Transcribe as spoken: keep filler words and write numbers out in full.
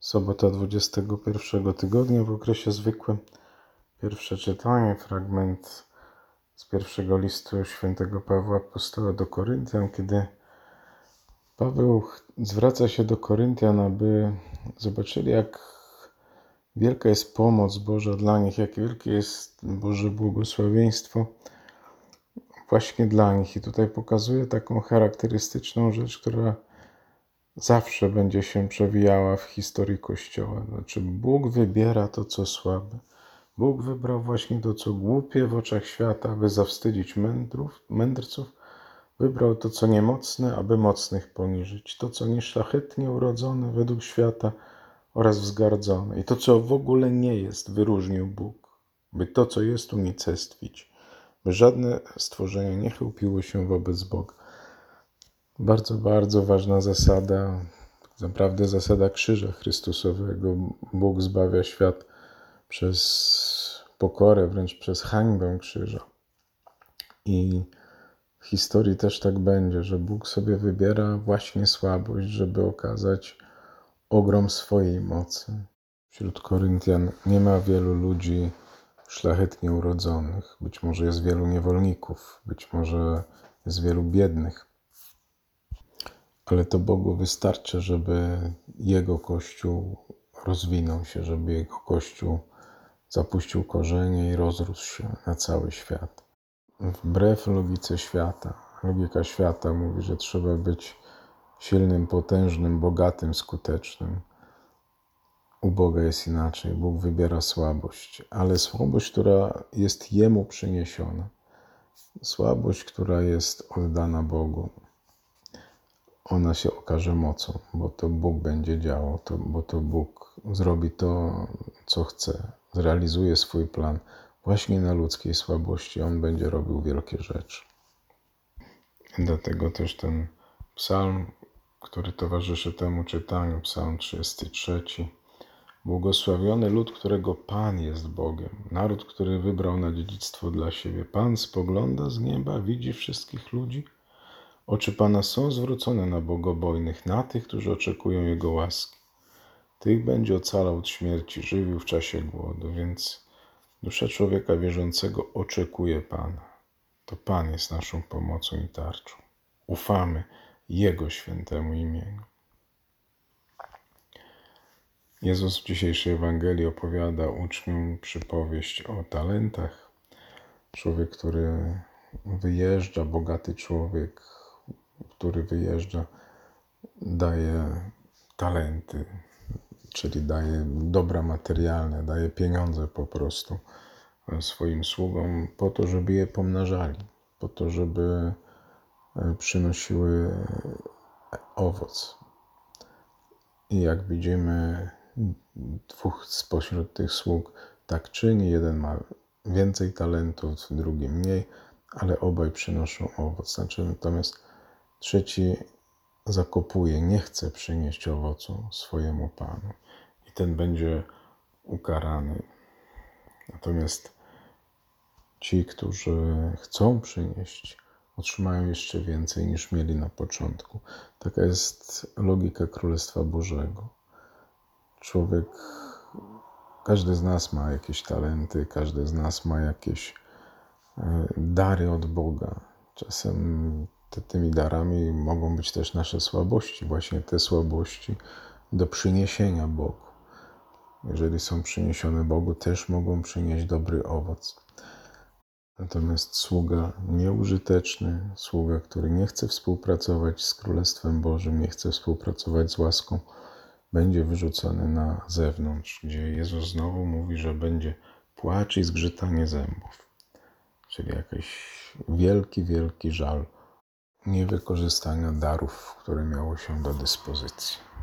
Sobota dwudziestego pierwszego tygodnia w okresie zwykłym. Pierwsze czytanie, fragment z pierwszego listu świętego Pawła Apostoła do Koryntian, kiedy Paweł zwraca się do Koryntian, aby zobaczyli, jak wielka jest pomoc Boża dla nich, jak wielkie jest Boże błogosławieństwo właśnie dla nich. I tutaj pokazuje taką charakterystyczną rzecz, która zawsze będzie się przewijała w historii Kościoła. Znaczy, Bóg wybiera to, co słabe. Bóg wybrał właśnie to, co głupie w oczach świata, aby zawstydzić mędrów, mędrców. Wybrał to, co niemocne, aby mocnych poniżyć. To, co nieszlachetnie urodzone według świata oraz wzgardzone. I to, co w ogóle nie jest, wyróżnił Bóg. By to, co jest, unicestwić. By żadne stworzenie nie chełpiło się wobec Boga. Bardzo, bardzo ważna zasada, tak naprawdę zasada krzyża Chrystusowego. Bóg zbawia świat przez pokorę, wręcz przez hańbę krzyża. I w historii też tak będzie, że Bóg sobie wybiera właśnie słabość, żeby okazać ogrom swojej mocy. Wśród Koryntian nie ma wielu ludzi szlachetnie urodzonych. Być może jest wielu niewolników, być może jest wielu biednych. Ale to Bogu wystarczy, żeby Jego Kościół rozwinął się, żeby Jego Kościół zapuścił korzenie i rozrósł się na cały świat. Wbrew logice świata. Logika świata mówi, że trzeba być silnym, potężnym, bogatym, skutecznym. U Boga jest inaczej. Bóg wybiera słabość, ale słabość, która jest Jemu przyniesiona. Słabość, która jest oddana Bogu. Ona się okaże mocą, bo to Bóg będzie działał, to, bo to Bóg zrobi to, co chce, zrealizuje swój plan. Właśnie na ludzkiej słabości On będzie robił wielkie rzeczy. Dlatego też ten psalm, który towarzyszy temu czytaniu, psalm trzydziesty trzeci. Błogosławiony lud, którego Pan jest Bogiem, naród, który wybrał na dziedzictwo dla siebie. Pan spogląda z nieba, widzi wszystkich ludzi. Oczy Pana są zwrócone na bogobojnych, na tych, którzy oczekują Jego łaski. Tych będzie ocalał od śmierci, żywił w czasie głodu, więc dusza człowieka wierzącego oczekuje Pana. To Pan jest naszą pomocą i tarczą. Ufamy Jego świętemu imieniu. Jezus w dzisiejszej Ewangelii opowiada uczniom przypowieść o talentach. Człowiek, który wyjeżdża, bogaty człowiek, który wyjeżdża, daje talenty, czyli daje dobra materialne, daje pieniądze po prostu swoim sługom po to, żeby je pomnażali, po to, żeby przynosiły owoc. I jak widzimy, dwóch spośród tych sług tak czyni. Jeden ma więcej talentów, drugi mniej, ale obaj przynoszą owoc. Znaczy, natomiast trzeci zakopuje, nie chce przynieść owocu swojemu Panu. I ten będzie ukarany. Natomiast ci, którzy chcą przynieść, otrzymają jeszcze więcej niż mieli na początku. Taka jest logika Królestwa Bożego. Człowiek, każdy z nas ma jakieś talenty, każdy z nas ma jakieś dary od Boga. Czasem te, tymi darami mogą być też nasze słabości, właśnie te słabości do przyniesienia Bogu. Jeżeli są przyniesione Bogu, też mogą przynieść dobry owoc. Natomiast sługa nieużyteczny, sługa, który nie chce współpracować z Królestwem Bożym, nie chce współpracować z łaską, będzie wyrzucony na zewnątrz, gdzie Jezus znowu mówi, że będzie płacz i zgrzytanie zębów. Czyli jakiś wielki, wielki żal niewykorzystania darów, które miało się do dyspozycji.